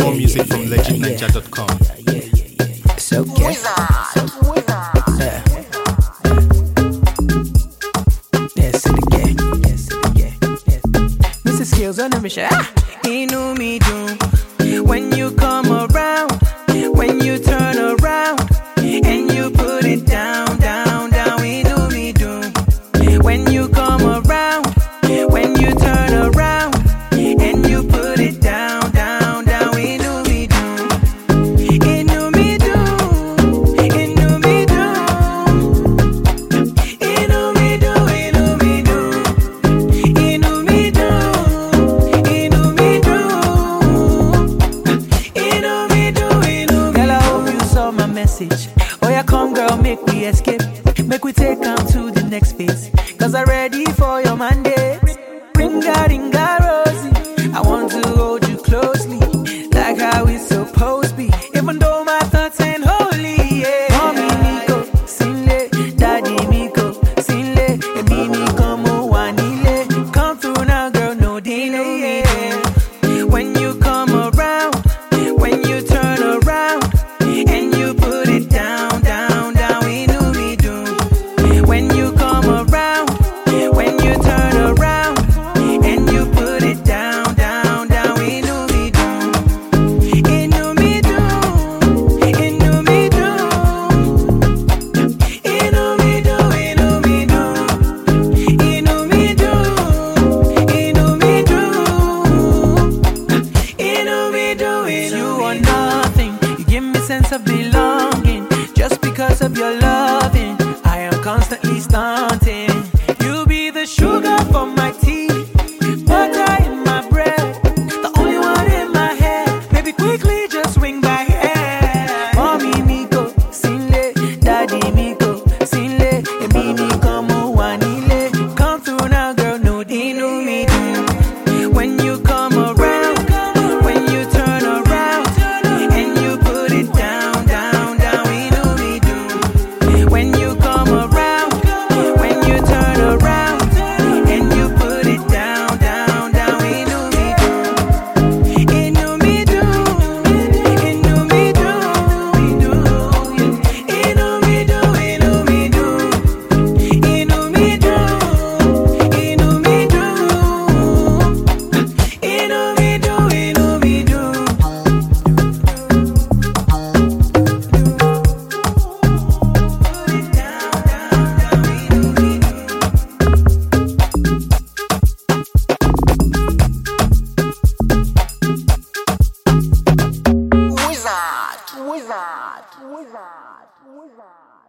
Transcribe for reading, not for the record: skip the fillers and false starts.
More music from legendninja.com. It's okay. Yes, it again. Mrs. Skills on the mission. Inú mi dùn when you come around, when you turn around and you put it down, down, down. Inú mi dùn when you come around, when you turn around and you put it down, down, down. Inú mi dùn, inú mi dùn, inú mi dùn, inú mi dùn, inú mi dùn, inú mi dùn, inú mi dùn, inú mi dùn. Girl, I hope you saw my message. Oh yeah, come girl, make we escape. Make we take on to the next phase. Cause I'm ready for your mandate. Ringa, ringa, Rosie. I want to hold you closely, like how it's supposed to be. Even though my thoughts ain't holy, yeah. Mommy Miko, Sinle, Daddy Miko, Sinle, and Mimi como Wanile. Come through now, girl, no delay. Yeah. When you come around, when you turn around, and you put it down, down, down. Inú mi dùn. When you come around, when you turn around, and you put it down, down, down. Inú mi dùn. Inú mi dùn. Inú mi dùn. Inú mi dùn. Inú mi dùn. Inú mi dùn. Inú mi dùn. You are nothing. You give me sense of belonging. Just because of your loving, I am constantly stunting. You be the sugar for my tea, butter in my bread, the only one in my head. Baby, quickly just swing by here. Mommy Miko, Sinle, Daddy Miko, Sinle, and Mimi como Wanile. Come through now, girl, no inú mi dùn. When you come around, when you turn around, and you put it down, down, down. Inú mi dùn. When you come around, when you turn around, and you put it down, down, down. Inú mi dùn. Inú mi dùn. Inú mi dùn. Inú mi dùn. Inú mi dùn. Inú mi dùn. Inú mi dùn. Inú mi dùn. Inú mi dùn. Wizard.